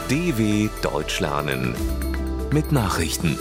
DW Deutsch lernen mit Nachrichten.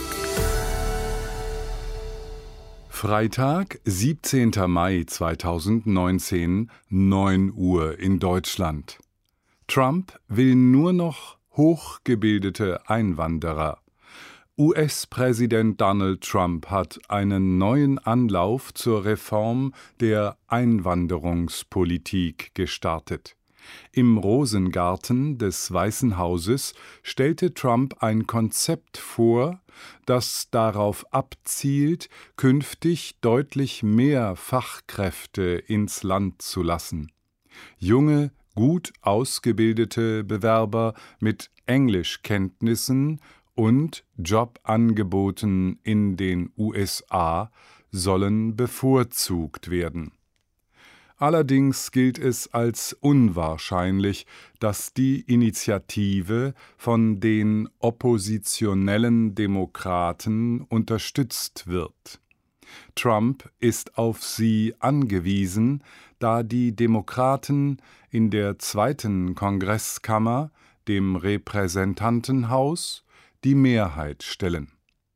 Freitag, 17. Mai 2019, 9 Uhr in Deutschland. Trump will nur noch hochgebildete Einwanderer. US-Präsident Donald Trump hat einen neuen Anlauf zur Reform der Einwanderungspolitik gestartet. Im Rosengarten des Weißen Hauses stellte Trump ein Konzept vor, das darauf abzielt, künftig deutlich mehr Fachkräfte ins Land zu lassen. Junge, gut ausgebildete Bewerber mit Englischkenntnissen und Jobangeboten in den USA sollen bevorzugt werden. Allerdings gilt es als unwahrscheinlich, dass die Initiative von den oppositionellen Demokraten unterstützt wird. Trump ist auf sie angewiesen, da die Demokraten in der zweiten Kongresskammer, dem Repräsentantenhaus, die Mehrheit stellen.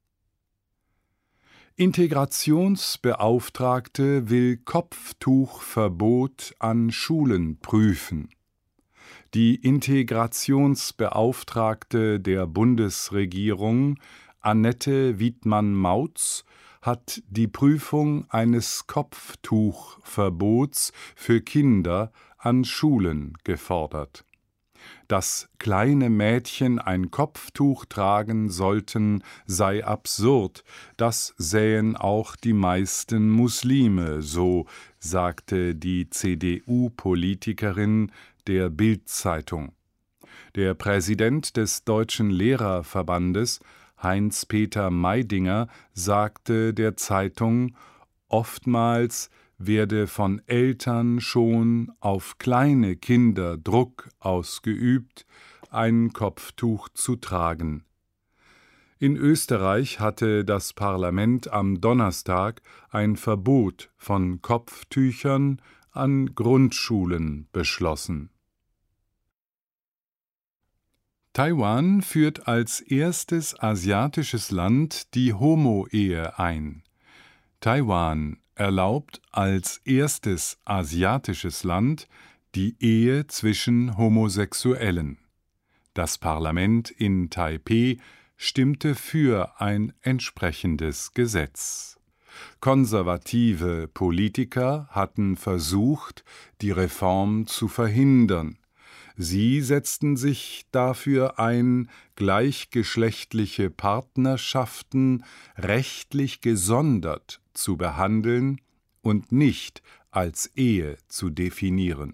Integrationsbeauftragte will Kopftuchverbot an Schulen prüfen. Die Integrationsbeauftragte der Bundesregierung, Annette Wiedmann-Mautz, hat die Prüfung eines Kopftuchverbots für Kinder an Schulen gefordert. Dass kleine Mädchen ein Kopftuch tragen sollten, sei absurd, das sähen auch die meisten Muslime so, sagte die CDU-Politikerin der Bild-Zeitung. Der Präsident des Deutschen Lehrerverbandes, Heinz-Peter Meidinger, sagte der Zeitung, oftmals werde von Eltern schon auf kleine Kinder Druck ausgeübt, ein Kopftuch zu tragen. In Österreich hatte das Parlament am Donnerstag ein Verbot von Kopftüchern an Grundschulen beschlossen. Taiwan führt als erstes asiatisches Land die Homo-Ehe ein. Taiwan erlaubt als erstes asiatisches Land die Ehe zwischen Homosexuellen. Das Parlament in Taipeh stimmte für ein entsprechendes Gesetz. Konservative Politiker hatten versucht, die Reform zu verhindern. Sie setzten sich dafür ein, gleichgeschlechtliche Partnerschaften rechtlich gesondert zu behandeln und nicht als Ehe zu definieren.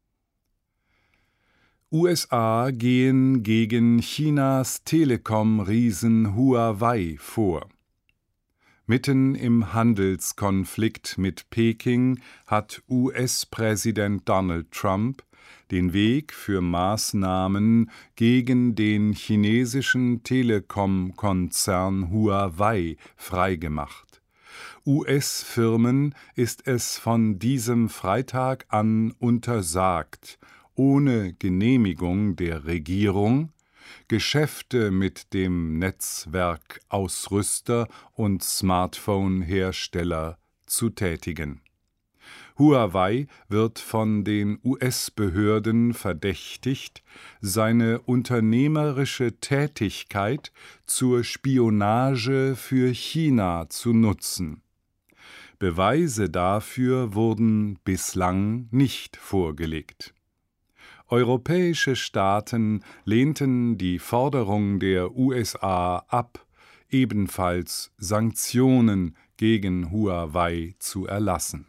USA gehen gegen Chinas Telekom-Riesen Huawei vor. Mitten im Handelskonflikt mit Peking hat US-Präsident Donald Trump den Weg für Maßnahmen gegen den chinesischen Telekom-Konzern Huawei freigemacht. US-Firmen ist es von diesem Freitag an untersagt, ohne Genehmigung der Regierung Geschäfte mit dem Netzwerkausrüster und Smartphone-Hersteller zu tätigen. Huawei wird von den US-Behörden verdächtigt, seine unternehmerische Tätigkeit zur Spionage für China zu nutzen. Beweise dafür wurden bislang nicht vorgelegt. Europäische Staaten lehnten die Forderung der USA ab, ebenfalls Sanktionen gegen Huawei zu erlassen.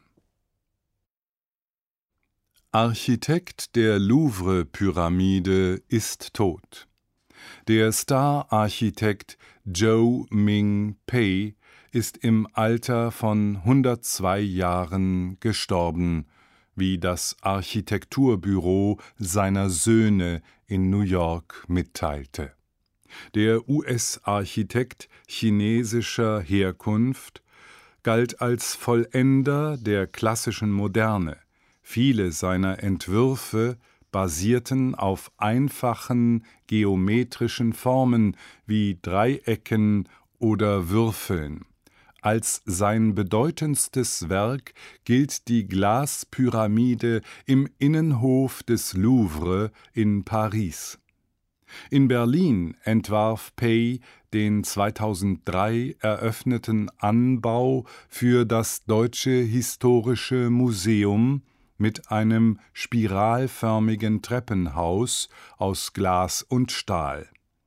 Architekt der Louvre-Pyramide ist tot. Der Star-Architekt Zhou Ming Pei ist im Alter von 102 Jahren gestorben, wie das Architekturbüro seiner Söhne in New York mitteilte. Der US-Architekt chinesischer Herkunft galt als Vollender der klassischen Moderne. Viele seiner Entwürfe basierten auf einfachen geometrischen Formen wie Dreiecken oder Würfeln. Als sein bedeutendstes Werk gilt die Glaspyramide im Innenhof des Louvre in Paris. In Berlin entwarf Pei den 2003 eröffneten Anbau für das Deutsche Historische Museum mit einem spiralförmigen Treppenhaus aus Glas und Stahl.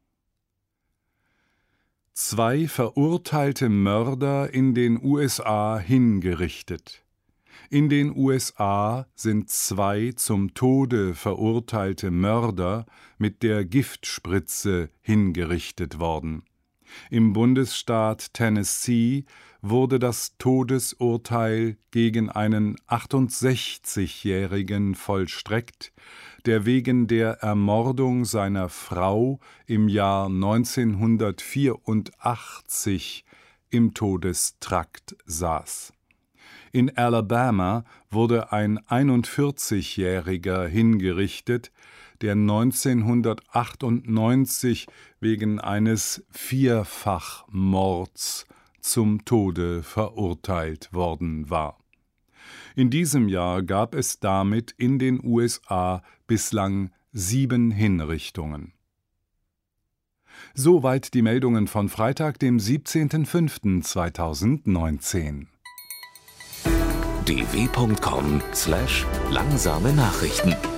2 verurteilte Mörder in den USA hingerichtet. In den USA sind 2 zum Tode verurteilte Mörder mit der Giftspritze hingerichtet worden. Im Bundesstaat Tennessee wurde das Todesurteil gegen einen 68-Jährigen vollstreckt, der wegen der Ermordung seiner Frau im Jahr 1984 im Todestrakt saß. In Alabama wurde ein 41-Jähriger hingerichtet, der 1998 wegen eines Vierfachmords zum Tode verurteilt worden war. In diesem Jahr gab es damit in den USA bislang 7 Hinrichtungen. Soweit die Meldungen von Freitag, dem 17.05.2019. dw.com/langsame Nachrichten